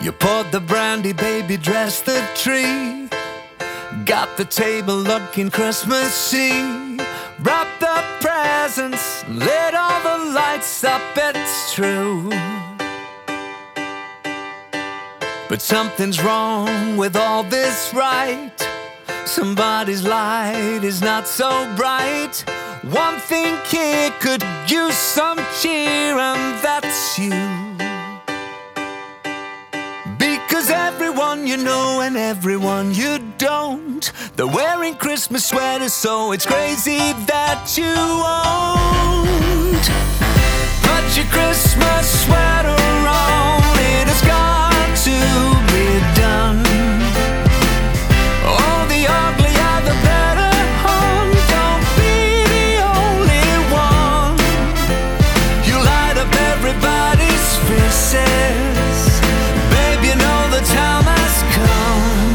You poured the brandy, baby, dressed the tree. Got the table looking Christmassy. Wrapped the presents, lit all the lights up, it's true. But something's wrong with all this, right? Somebody's light is not so bright. One thing here could use some cheer, and that's you. Because everyone you know and everyone you don't, they're wearing Christmas sweaters, so it's crazy that you won't put your Christmas sweater on. It has got to be done. All the uglier the better, hon. Don't be the only one. You light up everybody's faces. Babe, you know the time has come.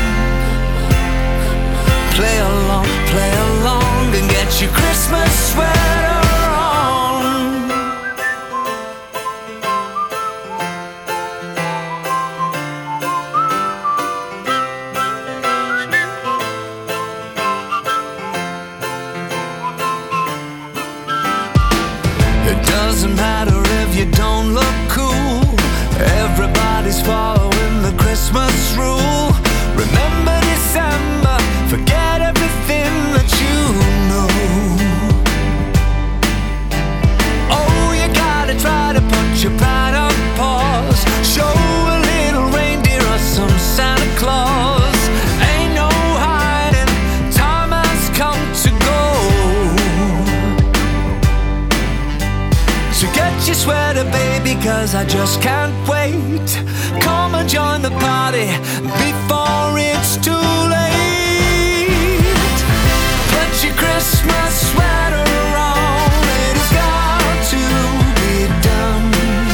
Play along and get your Christmas sweater on. It doesn't matter if you don't look cool. Everybody's following the Christmas rule. Remember December, forget everything that you know. Oh, you gotta try to put your pride on pause. Show a little reindeer or some Santa Claus. Ain't no hiding, time has come to go. So get your sweater, baby, cause I just can't wait. Come and join the party before it's too late. Put your Christmas sweater on. It has got to be done.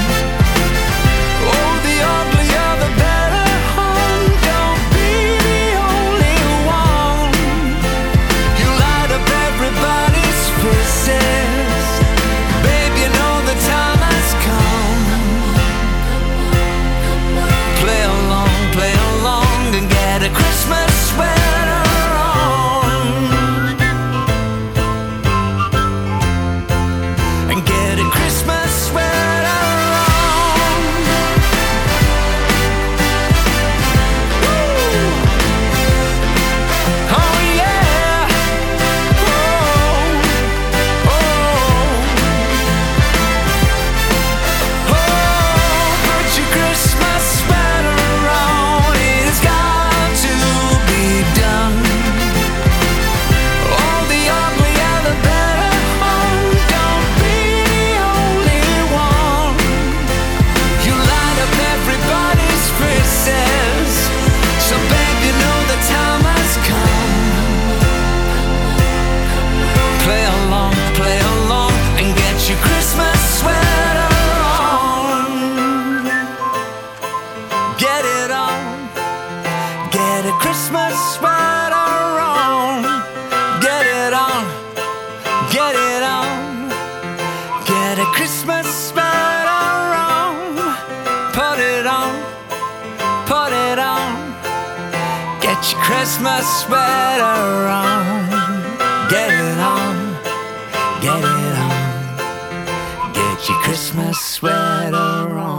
Oh, the uglier the better, hon. Don't be the only one. You light up everybody's faces. Babe, you know the time has come. Play along and get a Christmas sweater on. And get a Christmas sweater on. Woo! Oh yeah. Oh, oh. Put your Christmas sweater on. It has got to be done. All the uglier the better, hon. Don't be the only one. You light up everybody's faces. So babe, you know the time has come. Play along and get your Christmas sweater on. Get it on. Get a Christmas sweater on. Get it on. Get it on. Get a Christmas sweater on. Put it on. Put it on. Get your Christmas sweater on. Get it on. Get it on. Get your Christmas sweater on.